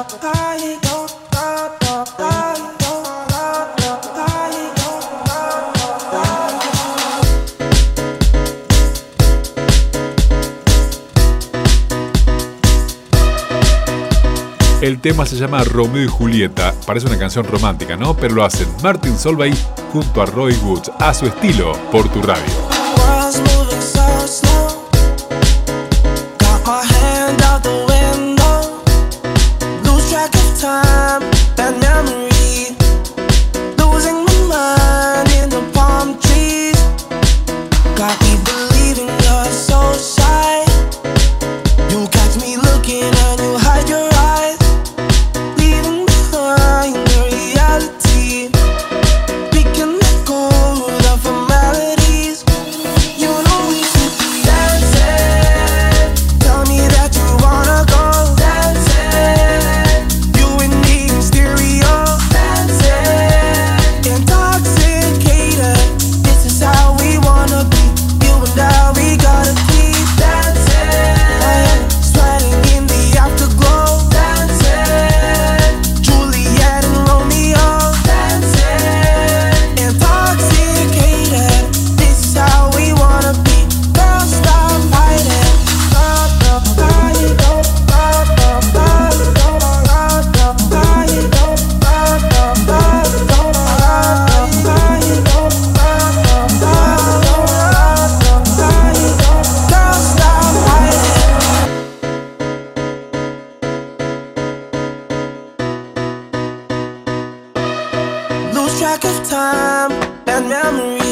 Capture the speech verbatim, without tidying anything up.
El tema se llama Romeo y Julieta. Parece una canción romántica, ¿no? Pero lo hacen Martin Solveig junto a Roy Woods, a su estilo, por tu radio. Track of time and memory.